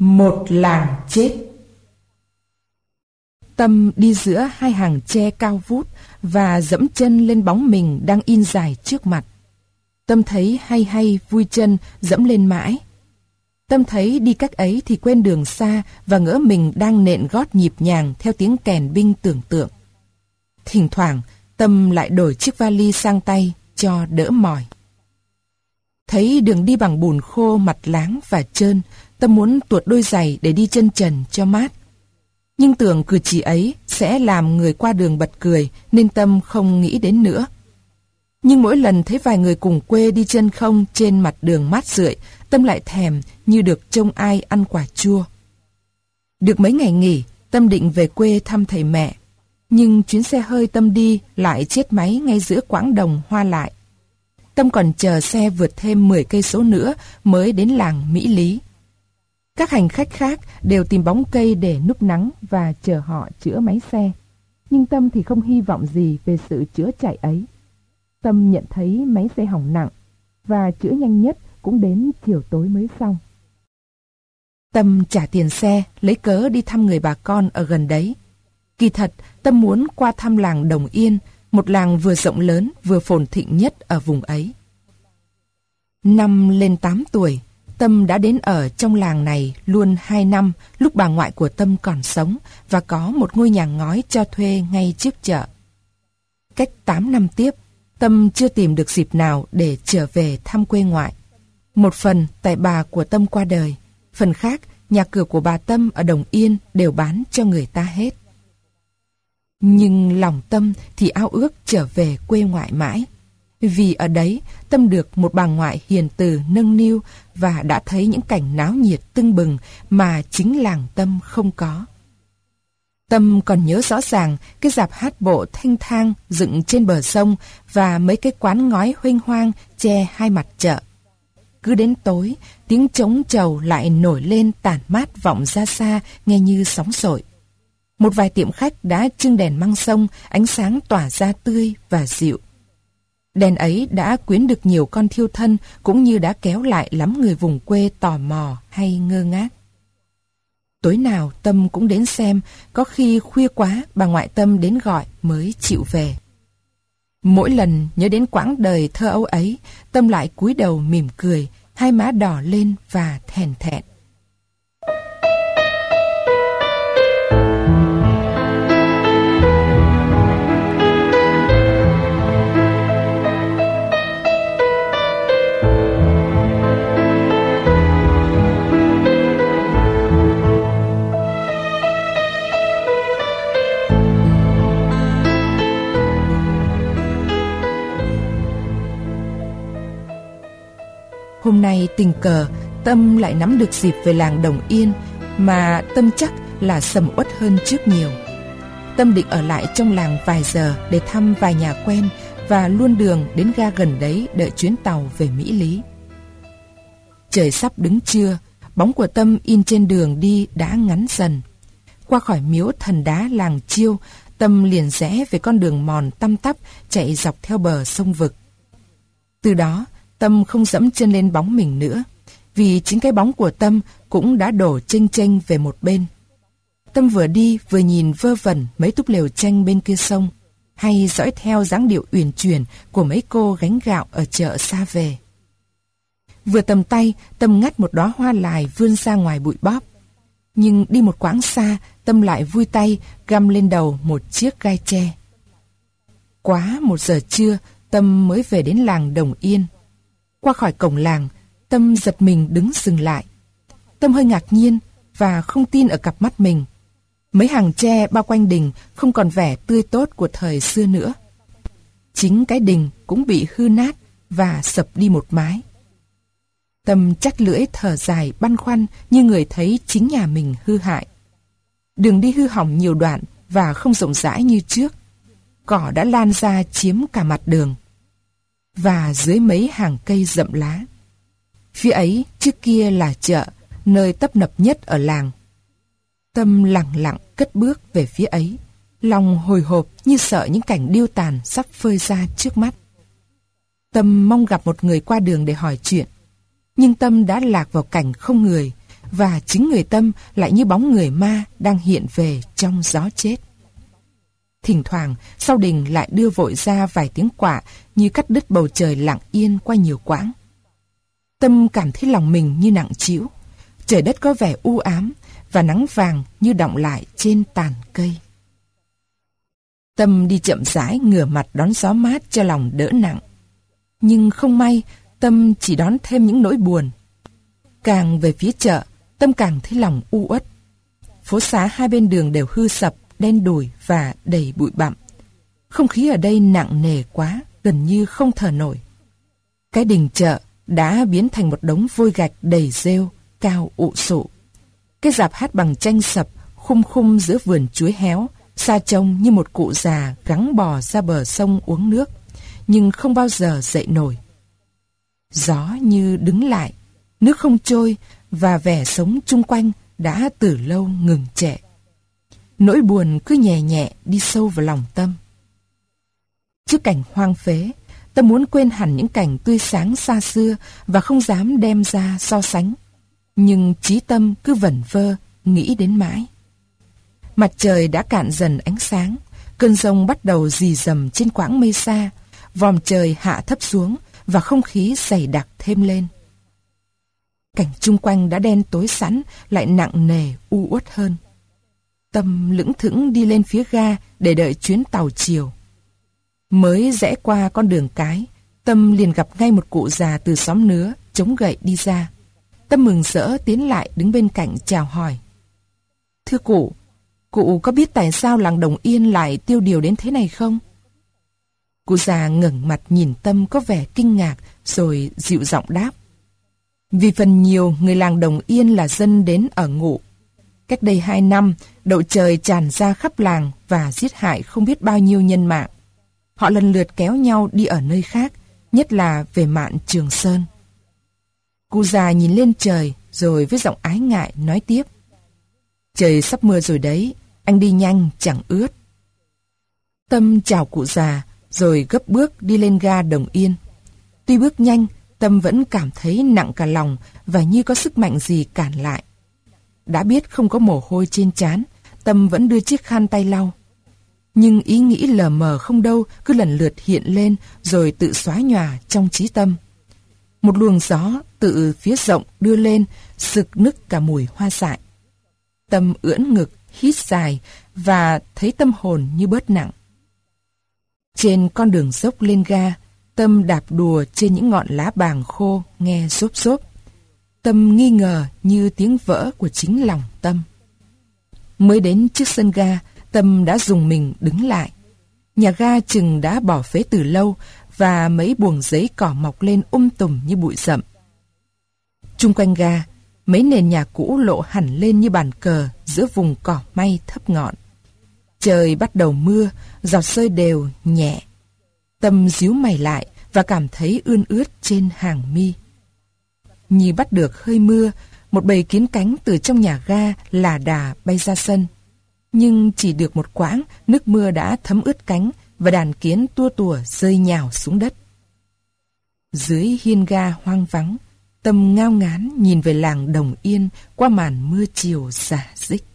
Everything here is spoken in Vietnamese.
Một làng chết. Tâm đi giữa hai hàng tre cao vút và dẫm chân lên bóng mình đang in dài trước mặt. Tâm thấy hay hay vui chân dẫm lên mãi. Tâm thấy đi cách ấy thì quên đường xa và ngỡ mình đang nện gót nhịp nhàng theo tiếng kèn binh tưởng tượng. Thỉnh thoảng Tâm lại đổi chiếc vali sang tay cho đỡ mỏi. Thấy đường đi bằng bùn khô mặt láng và trơn, Tâm muốn tuột đôi giày để đi chân trần cho mát. Nhưng tưởng cử chỉ ấy sẽ làm người qua đường bật cười nên Tâm không nghĩ đến nữa. Nhưng mỗi lần thấy vài người cùng quê đi chân không trên mặt đường mát rượi, Tâm lại thèm như được trông ai ăn quả chua. Được mấy ngày nghỉ, Tâm định về quê thăm thầy mẹ. Nhưng chuyến xe hơi Tâm đi lại chết máy ngay giữa quãng đồng hoa lại. Tâm còn chờ xe vượt thêm 10 cây số nữa mới đến làng Mỹ Lý. Các hành khách khác đều tìm bóng cây để núp nắng và chờ họ chữa máy xe. Nhưng Tâm thì không hy vọng gì về sự chữa chạy ấy. Tâm nhận thấy máy xe hỏng nặng và chữa nhanh nhất cũng đến chiều tối mới xong. Tâm trả tiền xe, lấy cớ đi thăm người bà con ở gần đấy. Kỳ thật, Tâm muốn qua thăm làng Đồng Yên, một làng vừa rộng lớn vừa phồn thịnh nhất ở vùng ấy. Năm lên 8 tuổi, Tâm đã đến ở trong làng này luôn 2 năm lúc bà ngoại của Tâm còn sống và có một ngôi nhà ngói cho thuê ngay trước chợ. Cách 8 năm tiếp, Tâm chưa tìm được dịp nào để trở về thăm quê ngoại. Một phần tại bà của Tâm qua đời, phần khác nhà cửa của bà Tâm ở Đồng Yên đều bán cho người ta hết. Nhưng lòng Tâm thì ao ước trở về quê ngoại mãi. Vì ở đấy Tâm được một bà ngoại hiền từ nâng niu và đã thấy những cảnh náo nhiệt tưng bừng mà chính làng Tâm không có. Tâm còn nhớ rõ ràng cái rạp hát bộ thanh thang dựng trên bờ sông và mấy cái quán ngói huênh hoang che hai mặt chợ. Cứ đến tối, tiếng trống trầu lại nổi lên tản mát vọng ra xa nghe như sóng sội. Một vài tiệm khách đã trưng đèn măng sông, ánh sáng tỏa ra tươi và dịu. Đèn ấy đã quyến được nhiều con thiêu thân cũng như đã kéo lại lắm người vùng quê tò mò hay ngơ ngác. Tối nào Tâm cũng đến xem, có khi khuya quá bà ngoại Tâm đến gọi mới chịu về. Mỗi lần nhớ đến quãng đời thơ ấu ấy, Tâm lại cúi đầu mỉm cười, hai má đỏ lên và thèn thẹn. Hôm nay tình cờ Tâm lại nắm được dịp về làng Đồng Yên mà Tâm chắc là sầm uất hơn trước nhiều. Tâm định ở lại trong làng vài giờ để thăm vài nhà quen và luôn đường đến ga gần đấy đợi chuyến tàu về Mỹ Lý. Trời sắp đứng trưa, bóng của Tâm in trên đường đi đã ngắn dần. Qua khỏi miếu thần đá làng Chiêu, Tâm liền rẽ về con đường mòn tăm tắp chạy dọc theo bờ sông vực. Từ đó Tâm không dẫm chân lên bóng mình nữa, vì chính cái bóng của Tâm cũng đã đổ chênh chênh về một bên. Tâm vừa đi vừa nhìn vơ vẩn mấy túp lều tranh bên kia sông, hay dõi theo dáng điệu uyển chuyển của mấy cô gánh gạo ở chợ xa về. Vừa tầm tay, Tâm ngắt một đóa hoa lài vươn ra ngoài bụi bóp. Nhưng đi một quãng xa, Tâm lại vui tay găm lên đầu một chiếc gai tre. Quá 1 giờ trưa, Tâm mới về đến làng Đồng Yên. Qua khỏi cổng làng, Tâm giật mình đứng dừng lại. Tâm hơi ngạc nhiên và không tin ở cặp mắt mình. Mấy hàng tre bao quanh đình không còn vẻ tươi tốt của thời xưa nữa. Chính cái đình cũng bị hư nát và sập đi một mái. Tâm chắc lưỡi thở dài băn khoăn như người thấy chính nhà mình hư hại. Đường đi hư hỏng nhiều đoạn và không rộng rãi như trước. Cỏ đã lan ra chiếm cả mặt đường. Và dưới mấy hàng cây rậm lá. Phía ấy trước kia là chợ, nơi tấp nập nhất ở làng. Tâm lẳng lặng cất bước về phía ấy, lòng hồi hộp như sợ những cảnh điêu tàn sắp phơi ra trước mắt. Tâm mong gặp một người qua đường để hỏi chuyện, nhưng Tâm đã lạc vào cảnh không người, và chính người Tâm lại như bóng người ma đang hiện về trong gió chết. Thỉnh thoảng, sau đình lại đưa vội ra vài tiếng quạ như cắt đứt bầu trời lặng yên qua nhiều quãng. Tâm cảm thấy lòng mình như nặng trĩu, trời đất có vẻ u ám và nắng vàng như đọng lại trên tàn cây. Tâm đi chậm rãi ngửa mặt đón gió mát cho lòng đỡ nặng. Nhưng không may, Tâm chỉ đón thêm những nỗi buồn. Càng về phía chợ, Tâm càng thấy lòng u uất. Phố xá hai bên đường đều hư sập, đen đủi và đầy bụi bặm. Không khí ở đây nặng nề quá, gần như không thở nổi. Cái đình chợ đã biến thành một đống vôi gạch đầy rêu, cao ụ sụ. Cái rạp hát bằng tranh sập, khum khum giữa vườn chuối héo, xa trông như một cụ già gắng bò ra bờ sông uống nước, nhưng không bao giờ dậy nổi. Gió như đứng lại, nước không trôi và vẻ sống chung quanh đã từ lâu ngừng trệ. Nỗi buồn cứ nhẹ nhẹ đi sâu vào lòng Tâm. Trước cảnh hoang phế, Tâm muốn quên hẳn những cảnh tươi sáng xa xưa và không dám đem ra so sánh. Nhưng trí Tâm cứ vẩn vơ, nghĩ đến mãi. Mặt trời đã cạn dần ánh sáng, cơn giông bắt đầu rì rầm trên quãng mây xa, vòm trời hạ thấp xuống và không khí dày đặc thêm lên. Cảnh chung quanh đã đen tối sẵn lại nặng nề u uất hơn. Tâm lững thững đi lên phía ga để đợi chuyến tàu chiều. Mới rẽ qua con đường cái, Tâm liền gặp ngay một cụ già từ xóm Nứa chống gậy đi ra. Tâm mừng rỡ tiến lại đứng bên cạnh chào hỏi. Thưa cụ có biết tại sao làng Đồng Yên lại tiêu điều đến thế này không? Cụ già ngẩng mặt nhìn Tâm có vẻ kinh ngạc rồi dịu giọng đáp. Vì phần nhiều người làng Đồng Yên là dân đến ở ngụ. Cách đây 2 năm, đậu trời tràn ra khắp làng và giết hại không biết bao nhiêu nhân mạng. Họ lần lượt kéo nhau đi ở nơi khác, nhất là về mạn Trường Sơn. Cụ già nhìn lên trời rồi với giọng ái ngại nói tiếp. Trời sắp mưa rồi đấy, anh đi nhanh chẳng ướt. Tâm chào cụ già rồi gấp bước đi lên ga Đồng Yên. Tuy bước nhanh, Tâm vẫn cảm thấy nặng cả lòng và như có sức mạnh gì cản lại. Đã biết không có mồ hôi trên trán, Tâm vẫn đưa chiếc khăn tay lau. Nhưng ý nghĩ lờ mờ không đâu cứ lần lượt hiện lên rồi tự xóa nhòa trong trí Tâm. Một luồng gió từ phía rộng đưa lên, sực nức cả mùi hoa dại. Tâm ưỡn ngực, hít dài và thấy tâm hồn như bớt nặng. Trên con đường dốc lên ga, Tâm đạp đùa trên những ngọn lá bàng khô nghe xốp xốp. Tâm nghi ngờ như tiếng vỡ của chính lòng Tâm. Mới đến trước sân ga, Tâm đã dùng mình đứng lại. Nhà ga chừng đã bỏ phế từ lâu và mấy buồng giấy cỏ mọc lên tùm như bụi rậm. Chung quanh ga, mấy nền nhà cũ lộ hẳn lên như bàn cờ giữa vùng cỏ may thấp ngọn. Trời bắt đầu mưa, giọt rơi đều, nhẹ. Tâm díu mày lại và cảm thấy ươn ướt trên hàng mi. Như bắt được hơi mưa, một bầy kiến cánh từ trong nhà ga lả đà bay ra sân. Nhưng chỉ được một quãng, nước mưa đã thấm ướt cánh và đàn kiến tua tủa rơi nhào xuống đất. Dưới hiên ga hoang vắng, Tâm ngao ngán nhìn về làng Đồng Yên qua màn mưa chiều rả rích.